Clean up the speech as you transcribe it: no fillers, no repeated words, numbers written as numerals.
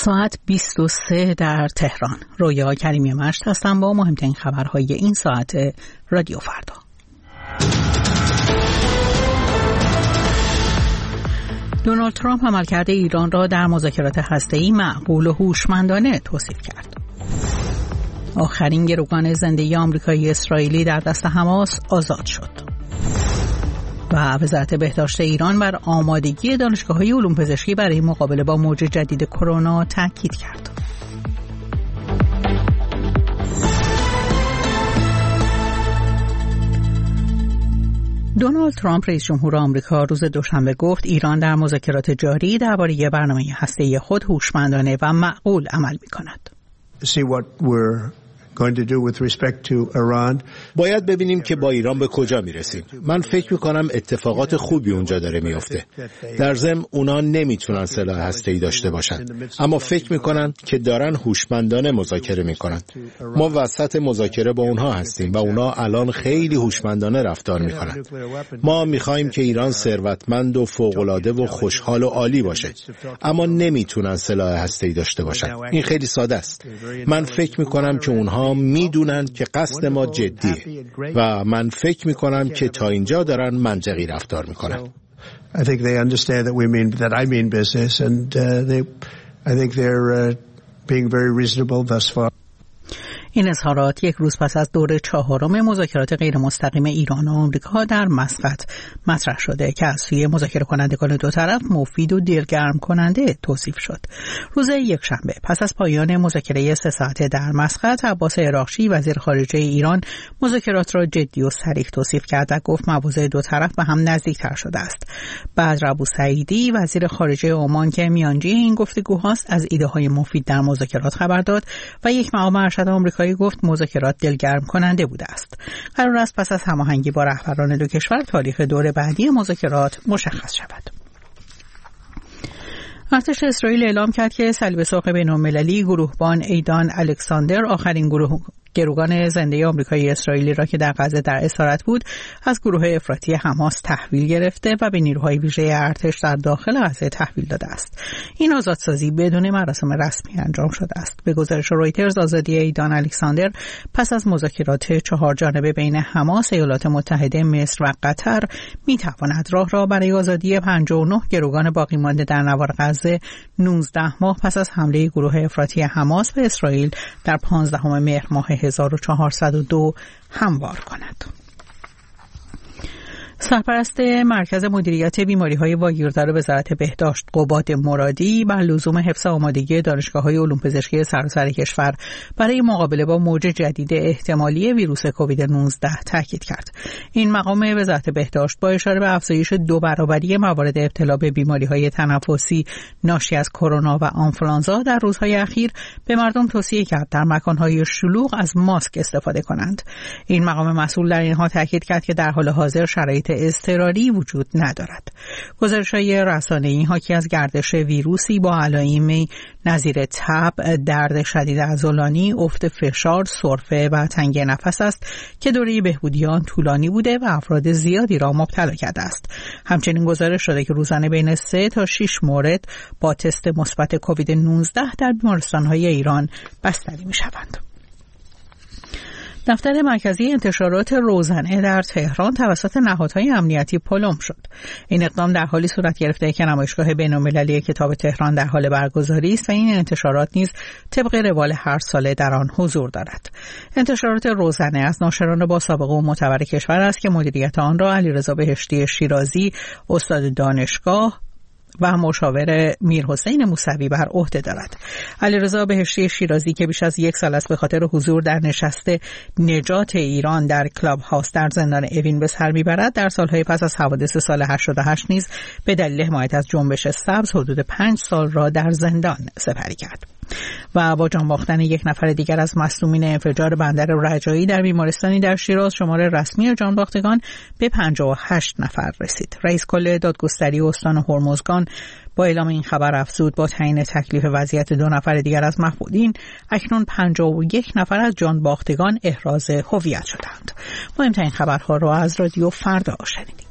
ساعت 23 در تهران. رویا کریمی مشت هستم با مهمترین خبرهای این ساعت رادیو فردا. دونالد ترامپ عملکرد ایران را در مذاکرات هسته‌ای معقول و هوشمندانه توصیف کرد. آخرین گروگان زندگی آمریکایی اسرائیلی در دست حماس آزاد شد. و وزارت بهداشت ایران بر آمادگی دانشگاه‌های علوم پزشکی برای مقابله با موج جدید کرونا تاکید کرد. دونالد ترامپ رئیس جمهور آمریکا روز دوشنبه گفت ایران در مذاکرات جاری درباره برنامه هسته‌ای خود هوشمندانه و معقول عمل می‌کند. باید ببینیم که با ایران به کجا میرسیم. من فکر میکنم اتفاقات خوبی اونجا داره میفته. در ضمن اونا نمیتونن سلاح هسته‌ای داشته باشن، اما فکر میکنن که دارن هوشمندانه مذاکره میکنن. ما وسط مذاکره با اونها هستیم و اونا الان خیلی هوشمندانه رفتار میکنن. ما میخوایم که ایران ثروتمند و فوق‌العاده و خوشحال و عالی باشه، اما نمیتونن سلاح هسته‌ای داشته باشن. این خیلی ساده است. من فکر میکنم که اونها میدونن که قصد ما جدیه و من فکر میکنم که تا اینجا دارن منطقی رفتار میکنن. I think they understand that I mean business and I think they're being very reasonable thus far. این اظهارات یک روز پس از دور 4 مذاکرات غیر مستقیم ایران و آمریکا در مسقط مطرح شده که از سوی مذاکره کنندگان دو طرف مفید و دلگرم کننده توصیف شد. روز یکشنبه پس از پایان مذاکره 3 ساعته در مسقط، عباس عراقچی وزیر خارجه ایران مذاکرات را جدی و صریح توصیف کرد و گفت مواضع دو طرف به هم نزدیکتر شده است. بدر ابوسعیدی وزیر خارجه عمان که میانجی این گفتگوهاست از ایده‌های مفید در مذاکرات خبر داد و یک مقام ارشد آمریکایی گفت مذاکرات دلگرم کننده بوده است. قرار است پس از هماهنگی با رهبران دو کشور تاریخ دور بعدی مذاکرات مشخص شود. ارتش اسرائیل اعلام کرد که صلیب سرخ بین‌المللی گروهبان ایدان الکساندر آخرین گروگان زنده آمریکایی اسرائیلی را که در غزه در اسارت بود از گروه افراطی حماس تحویل گرفته و به نیروهای ویژه ارتش در داخل غزه تحویل داده است. این آزادسازی بدون مراسم رسمی انجام شده است. به گزارش رویترز، آزادی ایدان الکساندر پس از مذاکرات 4 جانبه بین حماس، ایالات متحده، مصر و قطر میتواند راه را برای آزادی 59 گروگان باقی مانده در نوار غزه 19 ماه پس از حمله گروه افراطی حماس به اسرائیل در 15 مهر ماه 1402 هموار کند. سرپرست مرکز مدیریت بیماری‌های واگیردار وزارت بهداشت قباد مرادی بر لزوم حفظ آمادگی دانشگاه‌های علوم پزشکی سراسر کشور برای مقابله با موج جدید احتمالی ویروس کووید 19 تاکید کرد. این مقام وزارت بهداشت با اشاره به افزایش 2 برابری موارد ابتلا به بیماری‌های تنفسی ناشی از کرونا و آنفولانزا در روزهای اخیر به مردم توصیه کرد در مکان‌های شلوغ از ماسک استفاده کنند. این مقام مسئول در اینها تاکید کرد که در حال حاضر شرایط اضطراری وجود ندارد. گزارش‌های رسانه‌ای حاکی از گردش ویروسی با علائمی نظیر تب، درد شدید عضلانی، افت فشار، سرفه و تنگی نفس است که دوره بهبودی آن طولانی بوده و افراد زیادی را مبتلا کرده است. همچنین گزارش شده که روزانه بین 3 تا 6 مورد با تست مثبت کووید 19 در بیمارستان‌های ایران بستری می‌شوند. دفتر مرکزی انتشارات روزنه در تهران توسط نهادهای امنیتی پلم شد. این اقدام در حالی صورت گرفته که نمایشگاه بین‌المللی کتاب تهران در حال برگزاری است و این انتشارات نیز طبق روال هر ساله در آن حضور دارد. انتشارات روزنه از ناشران با سابقه و معتبر کشور است که مدیریت آن را علیرضا بهشتی شیرازی، استاد دانشگاه و مشاور میرحسین موسوی بر عهده دارد. علیرضا بهشتی شیرازی که بیش از 1 سال است به خاطر حضور در نشست نجات ایران در کلاب هاوس در زندان اوین به سر میبرد، در سالهای پس از حوادث سال 88 نیز به دلیل حمایت از جنبش سبز حدود 5 سال را در زندان سپری کرد. و با جان باختن 1 نفر دیگر از مصدومین انفجار بندر رجایی در بیمارستانی در شیراز، شمار رسمی جان باختگان به 58 نفر رسید. رئیس کل دادگستری استان هرمزگان با اعلام این خبر افزود با تعیین تکلیف وضعیت 2 نفر دیگر از مفقودین اکنون 51 نفر از جان باختگان احراز هویت شدند. مهمترین خبرها را از رادیو فردا شنیدید.